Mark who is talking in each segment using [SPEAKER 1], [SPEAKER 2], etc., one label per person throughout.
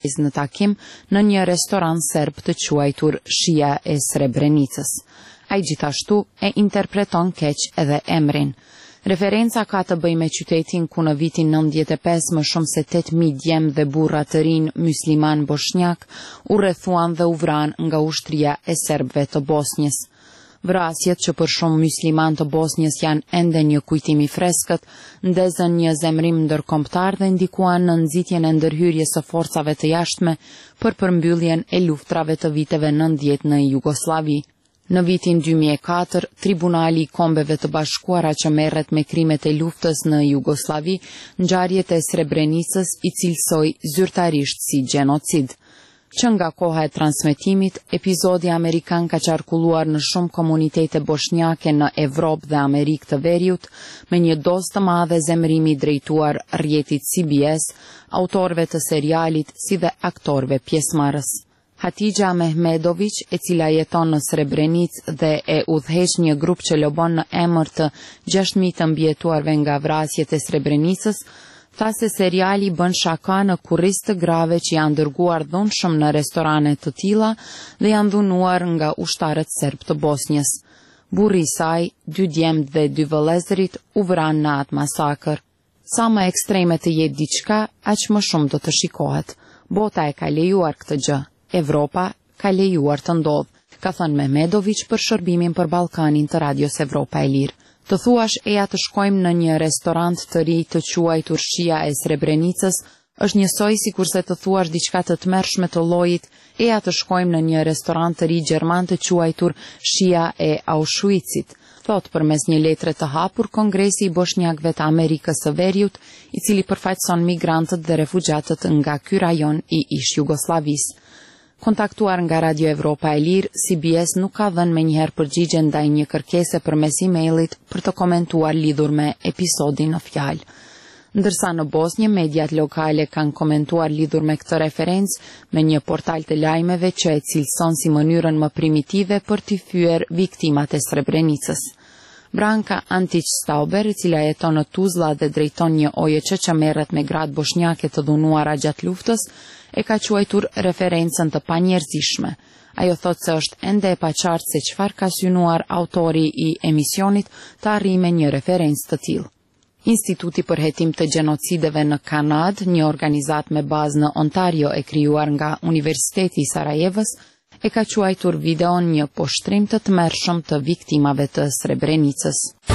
[SPEAKER 1] në takim në një restoran serb të quajtur Shija e Srebrenicës. Ai gjithashtu e interpreton keq edhe emrin. Referenca ka të bëjë me qytetin ku në vitin 95 më shumë se 8.000 djemë dhe burra të rinj musliman bosnjak u rrethuan dhe u vran nga ushtria e serbëve të Bosnjës. Vrasjet që për shumë musliman të Bosnjës janë ende një kujtim i freskët, ndezën një zemrim ndërkombëtar dhe ndikuan në nxitjen e ndërhyrjes së forcave të jashtme për përmbylljen e luftrave të viteve 90 në Jugosllavi. Në vitin 2004, Tribunali i Kombeve të Bashkuara që merret me krimet e luftës në Jugosllavi, ngjarjet e Srebrenicës i cilësoi zyrtarisht si gjenocid. Që nga koha e transmetimit, epizodi amerikan ka qarkulluar në shumë komunitete bosnjake në Evropë dhe Amerikë të Veriut, me një dozë të madhe zemrimi drejtuar rrjetit CBS, autorëve të serialit si dhe aktorëve pjesëmarrës. Hatixha Mehmedović, e cila jeton në Srebrenicë dhe e udhëheq një grup që lobon në emër të 6.000 të mbijetuarve nga vrasjet e Srebrenicës, tha se seriali bën shaka në kurrizë të grave që janë dërguar dhunshëm në restorane të tilla dhe janë dhunuar nga ushtarët serb të Bosnjës. Burri i saj, 2 djemt dhe 2 vëllezërit u vranë në atë masakër. Sa më ekstreme të jetë diçka, aq më shumë do të shikohet. Bota e ka lejuar këtë gjë. Evropa ka lejuar të ndodhë, ka thënë Mehmedović për shërbimin për Ballkanin të Radios Evropa e Lirë. Të thuash eja të shkojmë në një restorant të ri të quajtur Shija e Srebrenicës është njësoj sikurse të thuash diçka të tmerrshme të llojit eja të shkojmë në një restorant të ri gjerman të quajtur Shija e Auschwitzit, thot përmes një letre të hapur Kongresi i Bosnjakëve të Amerikës së Veriut, i cili përfaqëson migrantët dhe refugjatët nga ky rajon i ish Jugosllavisë. Kontaktuar nga Radio Evropa e Lirë, CBS nuk ka dhënë menjëherë përgjigje ndaj një kërkese përmes emailit për të komentuar lidhur me episodin në fjalë. Ndërsa në Bosnjë, mediat lokale kanë komentuar lidhur me këtë referencë me një portal të lajmeve që e cilëson si mënyrën më primitive për t'i fyer viktimat e Srebrenicës. Branka Antić-Stauber, e cila jeton në Tuzla dhe drejton një OJC që merret me gratë bosnjake të dhunuara gjatë luftës, e ka quajtur referencën të panjerëzishme. Ajo thot se është ende e paqartë se çfarë ka synuar autori i emisionit të arrijë me një referencë të tillë. Instituti për hetim të gjenocideve në Kanadë, një organizatë me bazë në Ontario e krijuar nga Universiteti i Sarajevës, e ka quajtur videon një poshtrim të tmerrshëm të viktimave të Srebrenicës.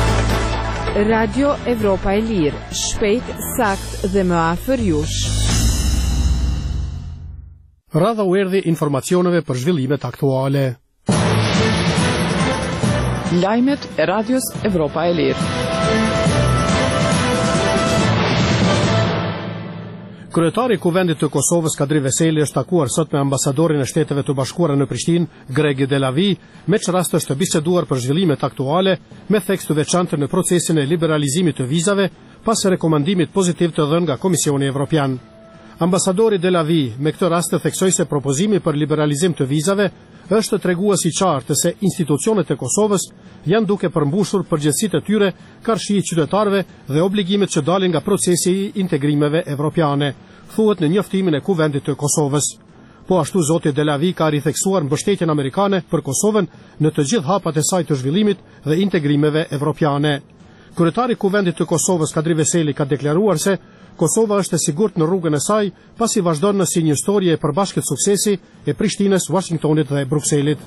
[SPEAKER 2] Radio Evropa e Lirë, shpejt, sakt dhe më afër jush.
[SPEAKER 3] Radha u erdhi informacioneve për zhvillimet aktuale.
[SPEAKER 4] Lajmet e Radios Evropa e Lirë.
[SPEAKER 3] Kryetari i Kuvendit të Kosovës Kadri Veseli është takuar sot me ambasadorin e Shteteve të Bashkuara në Prishtinë, Gregi Delavi, me që rast është biseduar për zhvillimet aktuale me theks të veçantë në procesin e liberalizimit të vizave pas rekomandimit pozitiv të dhënë nga Komisioni Evropian. Ambasadori Delavi me këtë rast të theksoi se propozimi për liberalizim të vizave është tregues i qartë se institucionet e Kosovës janë duke përmbushur përgjegjësitë e tyre karshi qytetarëve dhe obligimet që dalin nga procesi i integrimeve evropiane, thuhet në njoftimin e Kuvendit të Kosovës. Po ashtu zoti Delavi ka ritheksuar mbështetjen amerikane për Kosovën në të gjithë hapat e saj të zhvillimit dhe integrimeve evropiane. Kryetari i Kuvendit të Kosovës Kadri Veseli ka deklaruar se Kosova është e sigurt në rrugën e saj, pasi vazhdon në si një historie e përbashkët suksesi e Prishtinës, Washingtonit dhe Brukselit.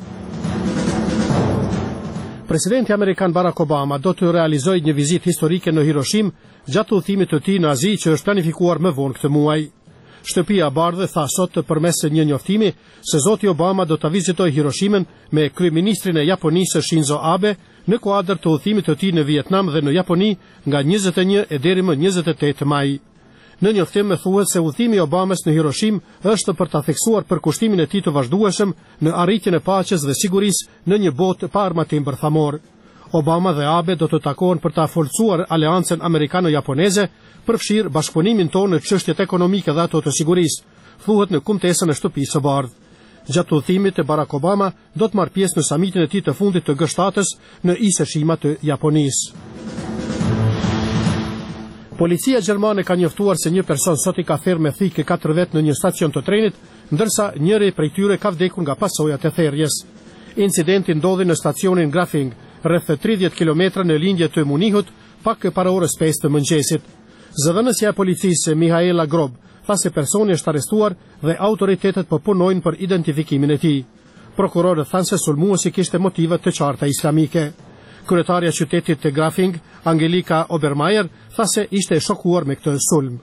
[SPEAKER 3] Presidenti amerikan Barack Obama do të realizojë një vizitë historike në Hiroshim gjatë udhëtimit të tij në Azi që është planifikuar më vonë këtë muaj. Shtëpia e Bardhë tha sot përmes një njoftimi se zoti Obama do ta vizitojë Hiroshimen me kryeministrin e Japonisë Shinzo Abe në kuadër të udhëtimit të tij në Vietnam dhe në Japoni nga 21 e deri më 28 maj. Në njoftim thuhet se udhëtimi i Obamas në Hiroshim është për ta theksuar përkushtimin e tij të vazhdueshëm në arritjen e paqes dhe sigurisë në një botë pa armatim bërthamor. Obama dhe Abe do të takohen për ta forcuar aleancën amerikano-japoneze, përfshir bashkëpunimin tonë në çështjet ekonomike dhe ato të sigurisë, thuhet në kumtesën e Shtëpisë së Bardhë. Gjatë udhëtimit Barack Obama do të marrë pjesë në samitin e tij të fundit të G7-s në Iseshima të Japonisë. Policia gjermane ka njoftuar se një person sot I ka therrë me thikë 4 vet në një stacion të trenit, ndërsa njëri prej tyre ka vdekur nga pasojat e therrjes. Incidenti ndodhi në stacionin Grafing, rreth 30 km në lindje të Munihut, pak para orës 5 të mëngjesit. Zëdhënësja e policisë Mihaela Grob tha se personi është arrestuar dhe autoritetet po punojnë për identifikimin e tij. Prokurorët thanë se sulmuesi kishte motive të qarta islamike. Kryetarja e qytetit të Grafing, Angelika Obermeier, tha se ishte e shokuar me këtë sulm.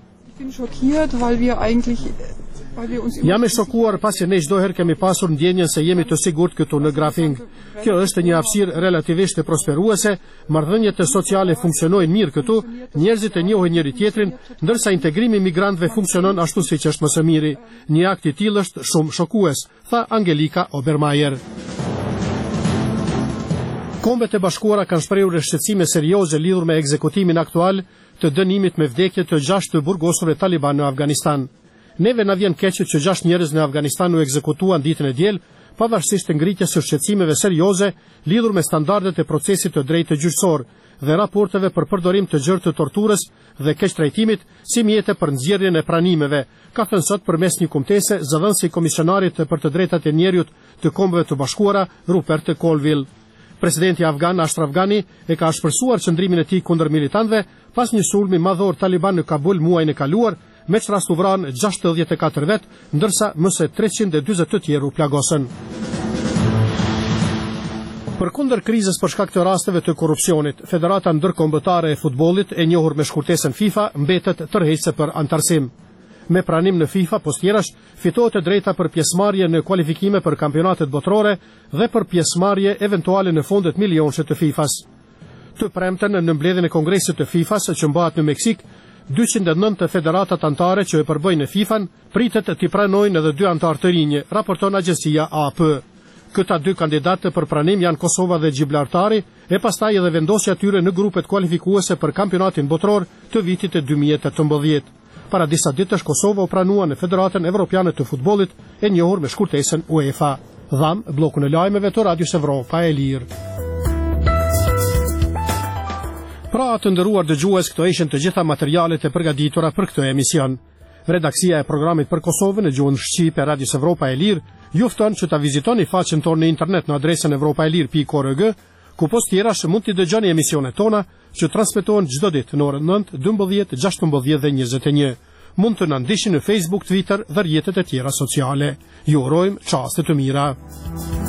[SPEAKER 3] Jam e shokuar pasi ne çdo herë kemi pasur ndjenjen se jemi të sigurt këtu në Grafing. Kjo është një hapësirë relativisht e prosperuese, marrëdhëniet sociale funksionojnë mirë këtu, njerëzit e njohin njëri tjetrin, ndërsa integrimi i migrantëve funksionon ashtu siç është më së miri. Një akt I tillë është shumë shokues, tha Angelika Obermeier. Kombet e Bashkuara kanë shprehur shqetësime serioze lidhur me ekzekutimin aktual të dënimit me vdekje të 6 burgosurve taliban në Afganistan. Neve na vjen keq që 6 njerëz në Afganistan u ekzekutuan ditën e diel, pavarësisht ngritjes së shqetësimeve serioze lidhur me standardet e procesit të drejtë gjyqësor dhe raporteve për përdorim të gjerë të torturës dhe keqtrajtimit si mjete për nxjerrjen e pranimeve, ka thënë sot përmes një kumtese zëdhënësi I komisionarit për të drejtat e njerëzit të Kombeve të Bashkuara, Rupert Colville. Presidenti afgan Ashraf Ghani e ka shpresuar qëndrimin e tij kundër militantëve pas një sulmi madhor taliban në Kabul muajin e kaluar, me që rast u vranë 64 vet, ndërsa më se 340 të tjerë u plagosën. Përkundër krizës për shkak të rasteve të korrupsionit, Federata Ndërkombëtare e Futbollit, e njohur me shkurtesën FIFA, mbetet tërheqëse për antarësim. Me pranim në FIFA, postjerash, fitohet e drejta për pjesëmarrje në kualifikime për kampionatet botërore dhe për pjesëmarrje eventuale në fondet milionshë të FIFA-s. Të premten në mbledhjen e Kongresit të FIFA-s që mbahet në Meksik, 209 federatat antare që e përbëjnë FIFA-n pritet t'i pranojnë edhe 2 antarë të rinj, raporton agjencia AP. Këta 2 kandidatë për pranim janë Kosova dhe Gjiblartari, e pastaj edhe vendosja tyre në grupet kualifikuese për kampionatin botror të vitit 2018. Para disa ditësh Kosova u pranua në Federatën Evropiane të Futbollit, e njohur me shkurtesën UEFA. Dham bllokun e lajmeve të Radios Evropa e Lirë. Pra të nderuar dëgjues, këto ishin të gjitha materialet e përgatitura për këtë emision. Redaksia e programit për Kosovën në gjuhën shqipe e Radios Evropa e Lirë ju fton që ta vizitoni faqen tonë në internet në adresën evropaelir.org, ku postjerash mund t'i dëgjoni emisionet tona që transmetohen çdo ditë në orën 9, 12, 16 dhe 21. Mund të na ndiqni në Facebook, Twitter dhe rrjetet e tjera sociale. Ju urojmë çaste të mira.